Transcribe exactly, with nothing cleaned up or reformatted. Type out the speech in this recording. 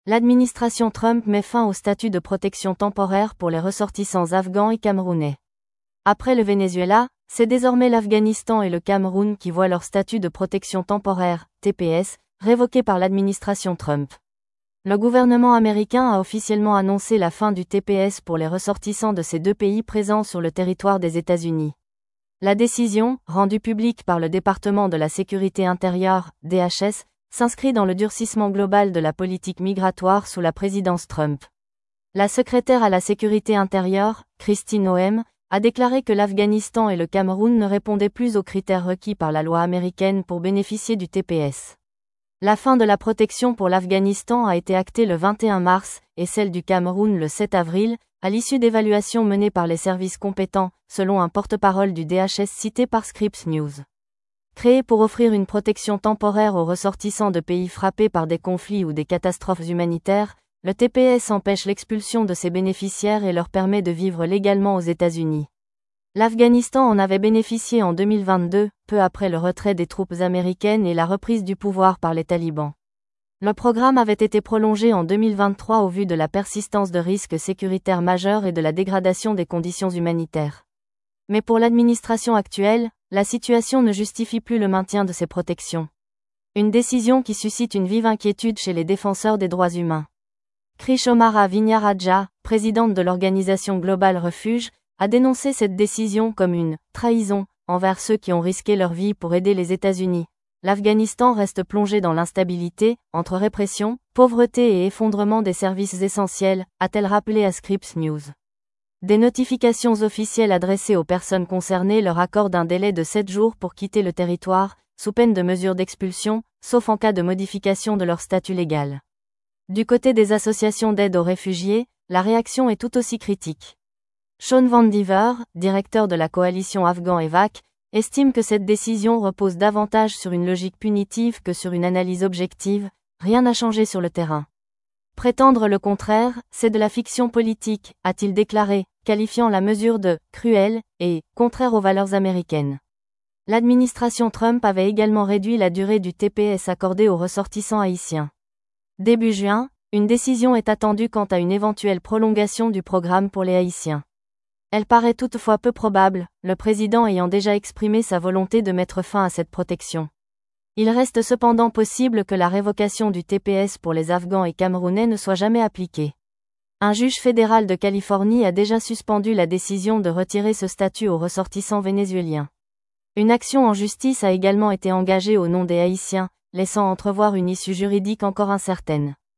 L'administration Trump met fin au statut de protection temporaire pour les ressortissants afghans et camerounais. Après le Venezuela, c'est désormais l'Afghanistan et le Cameroun qui voient leur statut de protection temporaire, T P S, révoqué par l'administration Trump. Le gouvernement américain a officiellement annoncé la fin du T P S pour les ressortissants de ces deux pays présents sur le territoire des États-Unis. La décision, rendue publique par le département de la sécurité intérieure, D H S, s'inscrit dans le durcissement global de la politique migratoire sous la présidence Trump. La secrétaire à la sécurité intérieure, Kristi Noem, a déclaré que l'Afghanistan et le Cameroun ne répondaient plus aux critères requis par la loi américaine pour bénéficier du T P S. La fin de la protection pour l'Afghanistan a été actée le vingt et un mars, et celle du Cameroun le sept avril, à l'issue d'évaluations menées par les services compétents, selon un porte-parole du D H S cité par Scripps News. Créé pour offrir une protection temporaire aux ressortissants de pays frappés par des conflits ou des catastrophes humanitaires, le T P S empêche l'expulsion de ses bénéficiaires et leur permet de vivre légalement aux États-Unis. L'Afghanistan en avait bénéficié en deux mille vingt-deux, peu après le retrait des troupes américaines et la reprise du pouvoir par les talibans. Le programme avait été prolongé en deux mille vingt-trois au vu de la persistance de risques sécuritaires majeurs et de la dégradation des conditions humanitaires. Mais pour l'administration actuelle, la situation ne justifie plus le maintien de ces protections. Une décision qui suscite une vive inquiétude chez les défenseurs des droits humains. Krishomara Vignaraja, présidente de l'organisation Global Refuge, a dénoncé cette décision comme une « trahison » envers ceux qui ont risqué leur vie pour aider les États-Unis. L'Afghanistan reste plongé dans l'instabilité, entre répression, pauvreté et effondrement des services essentiels, a-t-elle rappelé à Scripps News. Des notifications officielles adressées aux personnes concernées leur accordent un délai de sept jours pour quitter le territoire, sous peine de mesures d'expulsion, sauf en cas de modification de leur statut légal. Du côté des associations d'aide aux réfugiés, la réaction est tout aussi critique. Sean Van Diver, directeur de la coalition Afghan Evac, estime que cette décision repose davantage sur une logique punitive que sur une analyse objective, rien n'a changé sur le terrain. Prétendre le contraire, c'est de la fiction politique, a-t-il déclaré, qualifiant la mesure de « cruelle » et « contraire aux valeurs américaines ». L'administration Trump avait également réduit la durée du T P S accordé aux ressortissants haïtiens. Début juin, une décision est attendue quant à une éventuelle prolongation du programme pour les Haïtiens. Elle paraît toutefois peu probable, le président ayant déjà exprimé sa volonté de mettre fin à cette protection. Il reste cependant possible que la révocation du T P S pour les Afghans et Camerounais ne soit jamais appliquée. Un juge fédéral de Californie a déjà suspendu la décision de retirer ce statut aux ressortissants vénézuéliens. Une action en justice a également été engagée au nom des Haïtiens, laissant entrevoir une issue juridique encore incertaine.